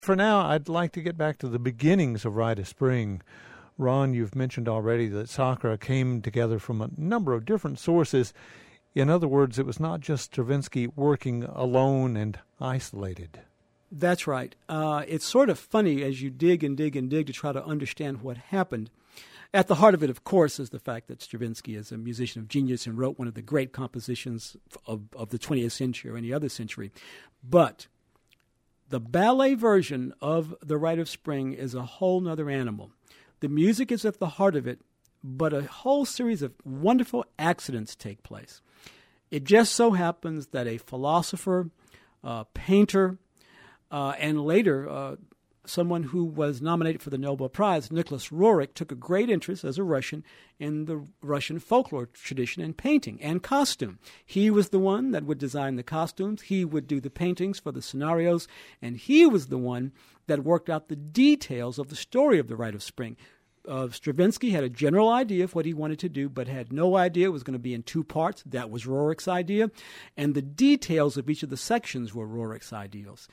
For now, I'd like to get back to the beginnings of Rite of Spring. Ron, you've mentioned already that Sakura came together from a number of different sources. In other words, it was not just Stravinsky working alone and isolated. That's right. It's sort of funny as you dig and dig and dig to try to understand what happened. At the heart of it, of course, is the fact that Stravinsky is a musician of genius and wrote one of the great compositions of the 20th century or any other century. But the ballet version of The Rite of Spring is a whole nother animal. The music is at the heart of it, but a whole series of wonderful accidents take place. It just so happens that a philosopher, painter, and later someone who was nominated for the Nobel Prize, Nicholas Roerich, took a great interest as a Russian in the Russian folklore tradition and painting and costume. He was the one that would design the costumes. He would do the paintings for the scenarios, and he was the one that worked out the details of the story of The Rite of Spring. Stravinsky had a general idea of what he wanted to do, but had no idea it was going to be in two parts. That was Roerich's idea. And the details of each of the sections were Roerich's ideals.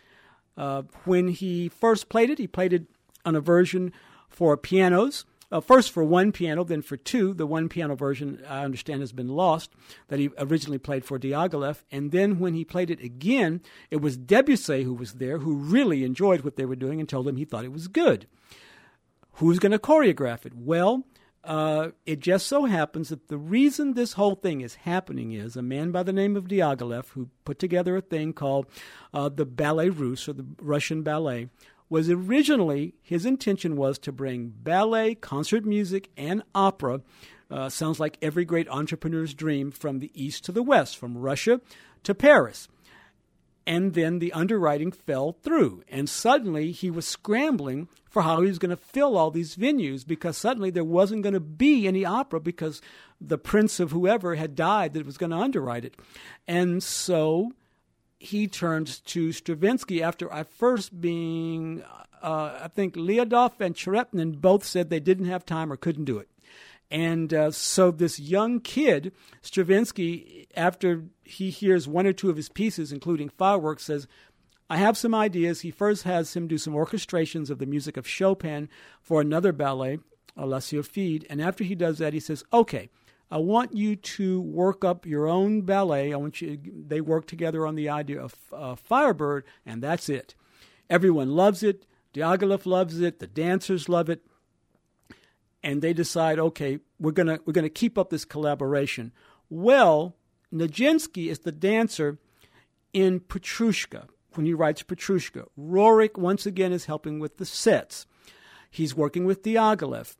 When he first played it, he played it on a version for pianos. First for one piano, then for two. The one piano version, I understand, has been lost, that he originally played for Diaghilev. And then when he played it again, it was Debussy who was there, who really enjoyed what they were doing and told him he thought it was good. Who's going to choreograph it? Well, it just so happens that the reason this whole thing is happening is a man by the name of Diaghilev, who put together a thing called the Ballet Russe, or the Russian ballet, was originally, his intention was to bring ballet, concert music, and opera, sounds like every great entrepreneur's dream, from the east to the west, from Russia to Paris. And then the underwriting fell through. And suddenly he was scrambling for how he was going to fill all these venues, because suddenly there wasn't going to be any opera because the prince of whoever had died that was going to underwrite it. And so he turns to Stravinsky after first being, I think Lyudov and Cherepnin both said they didn't have time or couldn't do it. And so this young kid, Stravinsky, after he hears one or two of his pieces, including Fireworks, says, I have some ideas. He first has him do some orchestrations of the music of Chopin for another ballet, La Sylphide. And after he does that, he says, okay, I want you to work up your own ballet. They work together on the idea of Firebird, and that's it. Everyone loves it. Diaghilev loves it. The dancers love it. And they decide, okay, we're gonna keep up this collaboration. Well, Nijinsky is the dancer in Petrushka, when he writes Petrushka. Roerich, once again, is helping with the sets. He's working with Diaghilev.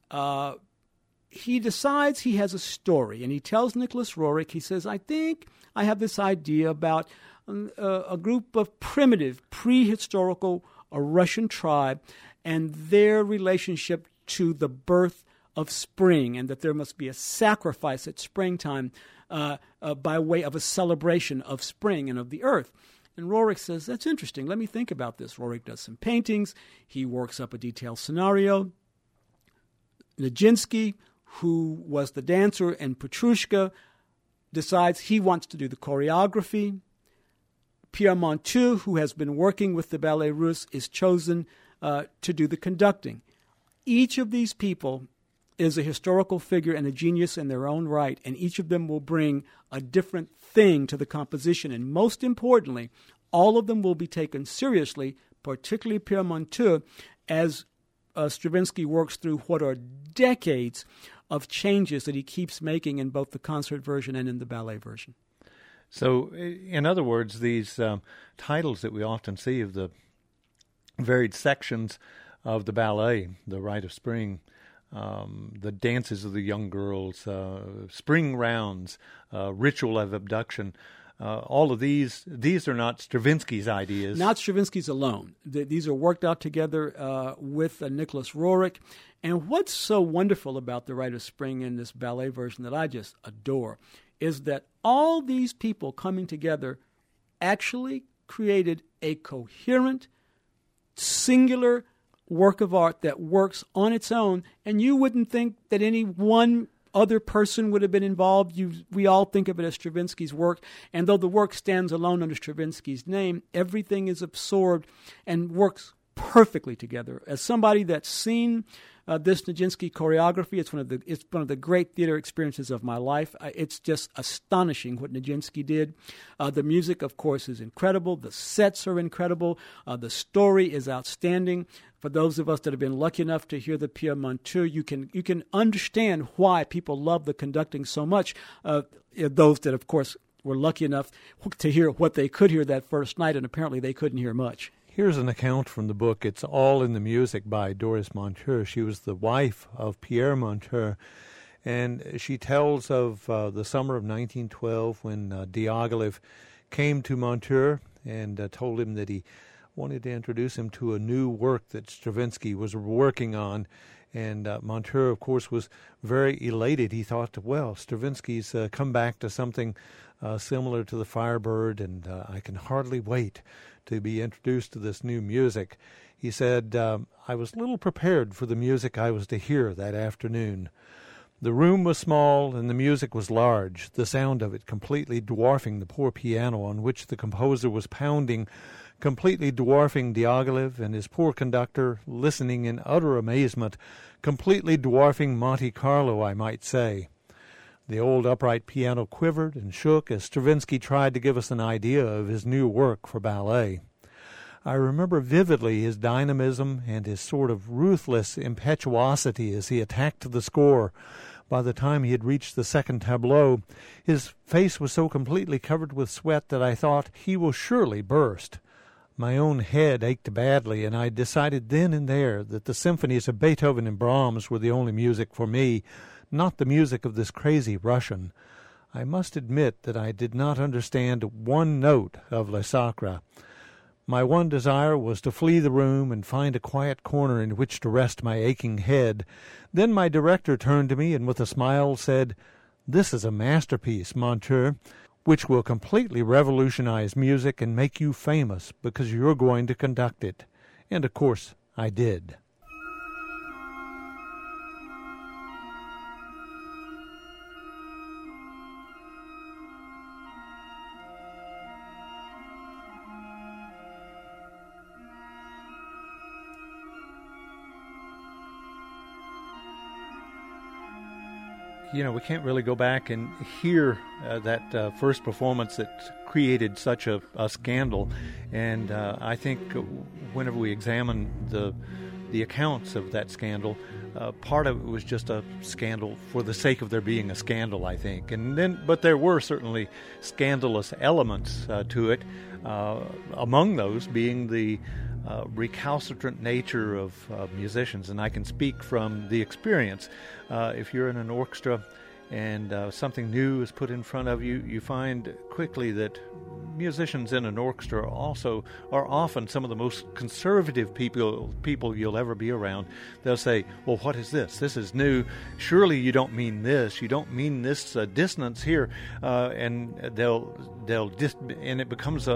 He decides he has a story, and he tells Nicholas Roerich, he says, I think I have this idea about a group of primitive, prehistorical Russian tribe and their relationship to the birth of spring, and that there must be a sacrifice at springtime by way of a celebration of spring and of the earth. And Roerich says, that's interesting. Let me think about this. Roerich does some paintings. He works up a detailed scenario. Nijinsky, who was the dancer in Petrushka, decides he wants to do the choreography. Pierre Monteux, who has been working with the Ballet Russe, is chosen to do the conducting. Each of these people is a historical figure and a genius in their own right, and each of them will bring a different thing to the composition. And most importantly, all of them will be taken seriously, particularly Pierre Monteux, as Stravinsky works through what are decades of changes that he keeps making in both the concert version and in the ballet version. So, in other words, these titles that we often see of the varied sections of the ballet, the Rite of Spring, the dances of the young girls, spring rounds, ritual of abduction, all of these are not Stravinsky's ideas. Not Stravinsky's alone. These are worked out together with Nicholas Roerich. And what's so wonderful about the Rite of Spring in this ballet version that I just adore is that all these people coming together actually created a coherent, singular work of art that works on its own, and you wouldn't think that any one other person would have been involved. We all think of it as Stravinsky's work, and though the work stands alone under Stravinsky's name, everything is absorbed and works perfectly together. As somebody that's seen this Nijinsky choreography, it's one of the great theater experiences of my life. It's just astonishing what Nijinsky did. The music, of course, is incredible. The sets are incredible. The story is outstanding. For those of us that have been lucky enough to hear the Pierre Monteur, you can understand why people love the conducting so much. Those that, of course, were lucky enough to hear what they could hear that first night, and apparently they couldn't hear much. Here's an account from the book, It's All in the Music, by Doris Monteur. She was the wife of Pierre Monteur, and she tells of the summer of 1912 when Diaghilev came to Monteur and told him that he wanted to introduce him to a new work that Stravinsky was working on. And Monteur, of course, was very elated. He thought, well, Stravinsky's come back to something similar to the Firebird, and I can hardly wait to be introduced to this new music. He said, I was little prepared for the music I was to hear that afternoon. The room was small and the music was large, the sound of it completely dwarfing the poor piano on which the composer was pounding, completely dwarfing Diaghilev and his poor conductor, listening in utter amazement, completely dwarfing Monte Carlo, I might say. The old upright piano quivered and shook as Stravinsky tried to give us an idea of his new work for ballet. I remember vividly his dynamism and his sort of ruthless impetuosity as he attacked the score. By the time he had reached the second tableau, his face was so completely covered with sweat that I thought, he will surely burst. My own head ached badly, and I decided then and there that the symphonies of Beethoven and Brahms were the only music for me, not the music of this crazy Russian. I must admit that I did not understand one note of Le Sacre. My one desire was to flee the room and find a quiet corner in which to rest my aching head. Then my director turned to me and with a smile said, "This is a masterpiece, Monteur, which will completely revolutionize music and make you famous because you're going to conduct it." And of course I did. You know, we can't really go back and hear that first performance that created such a scandal. And I think whenever we examine the accounts of that scandal, part of it was just a scandal for the sake of there being a scandal, I think. But there were certainly scandalous elements to it. Among those being the recalcitrant nature of musicians, and I can speak from the experience. If you're in an orchestra and something new is put in front of you, you find quickly that musicians in an orchestra also are often some of the most conservative people you'll ever be around. They'll say, well, what is this? This is new. Surely you don't mean this. You don't mean this dissonance here. And and it becomes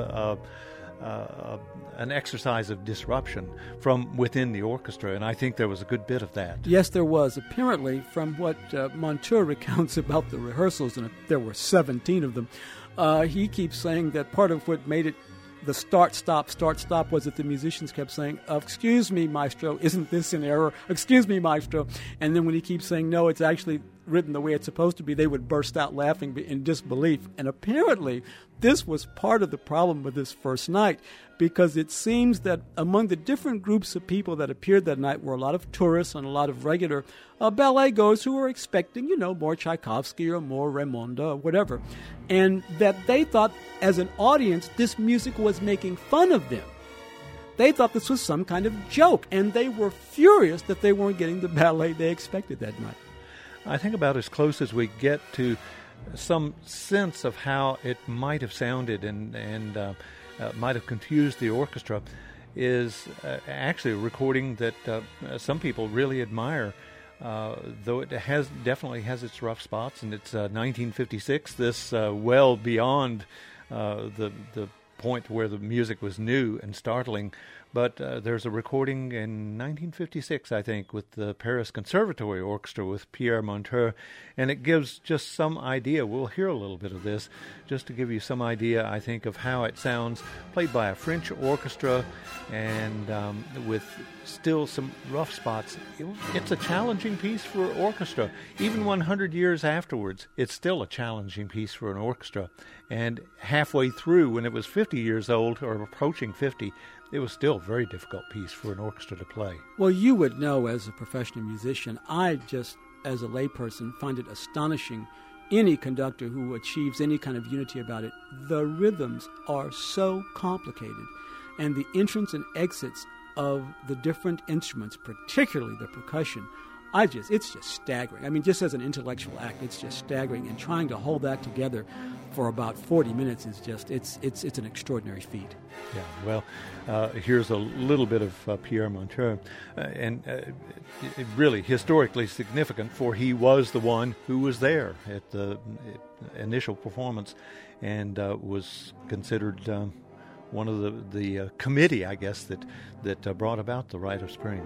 an exercise of disruption from within the orchestra, and I think there was a good bit of that. Yes, there was. Apparently, from what Monteur recounts about the rehearsals, and there were 17 of them, he keeps saying that part of what made it the start-stop was that the musicians kept saying, excuse me, maestro, isn't this in error? Excuse me, maestro. And then when he keeps saying, no, it's actually written the way it's supposed to be, they would burst out laughing in disbelief. And apparently, this was part of the problem with this first night, because it seems that among the different groups of people that appeared that night were a lot of tourists and a lot of regular ballet goers who were expecting, more Tchaikovsky or more Raymonda or whatever. And that they thought, as an audience, this music was making fun of them. They thought this was some kind of joke, and they were furious that they weren't getting the ballet they expected that night. I think about as close as we get to some sense of how it might have sounded and might have confused the orchestra is actually a recording that some people really admire, though it definitely has its rough spots, and it's 1956, this well beyond the point where the music was new and startling But there's a recording in 1956, I think, with the Paris Conservatory Orchestra with Pierre Monteur, and it gives just some idea. We'll hear a little bit of this just to give you some idea, I think, of how it sounds, played by a French orchestra and with still some rough spots. It's a challenging piece for orchestra. Even 100 years afterwards, it's still a challenging piece for an orchestra. And halfway through, when it was 50 years old, or approaching 50, it was still a very difficult piece for an orchestra to play. Well, you would know as a professional musician. I just, as a layperson, find it astonishing. Any conductor who achieves any kind of unity about it, the rhythms are so complicated, and the entrance and exits of the different instruments, particularly the percussion, it's just staggering. I mean, just as an intellectual act, it's just staggering, and trying to hold that together for about 40 minutes is just, it's an extraordinary feat. Yeah, well, here's a little bit of Pierre Monteur, and really historically significant, for he was the one who was there at the initial performance and was considered one of the committee, I guess, that brought about the Rite of Spring.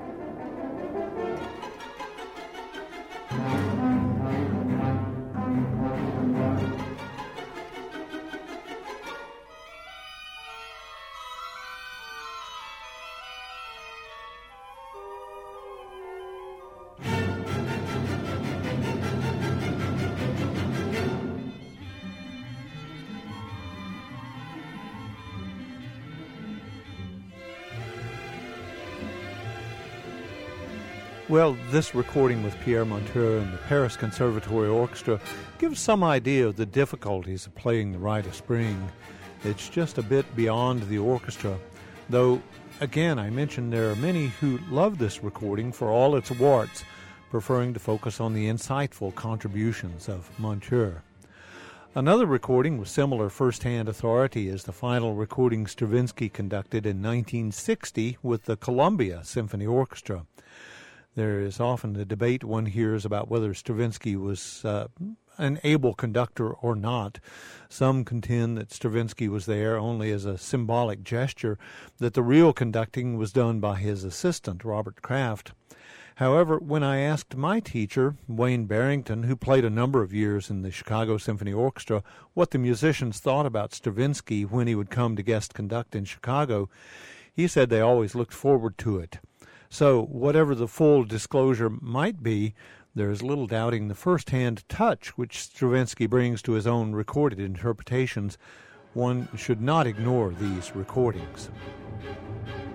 Well, this recording with Pierre Monteur and the Paris Conservatory Orchestra gives some idea of the difficulties of playing the Rite of Spring. It's just a bit beyond the orchestra, though, again, I mentioned there are many who love this recording for all its warts, preferring to focus on the insightful contributions of Monteur. Another recording with similar first-hand authority is the final recording Stravinsky conducted in 1960 with the Columbia Symphony Orchestra. There is often the debate one hears about whether Stravinsky was an able conductor or not. Some contend that Stravinsky was there only as a symbolic gesture, that the real conducting was done by his assistant, Robert Kraft. However, when I asked my teacher, Wayne Barrington, who played a number of years in the Chicago Symphony Orchestra, what the musicians thought about Stravinsky when he would come to guest conduct in Chicago, he said they always looked forward to it. So, whatever the full disclosure might be, there is little doubting the first-hand touch which Stravinsky brings to his own recorded interpretations. One should not ignore these recordings.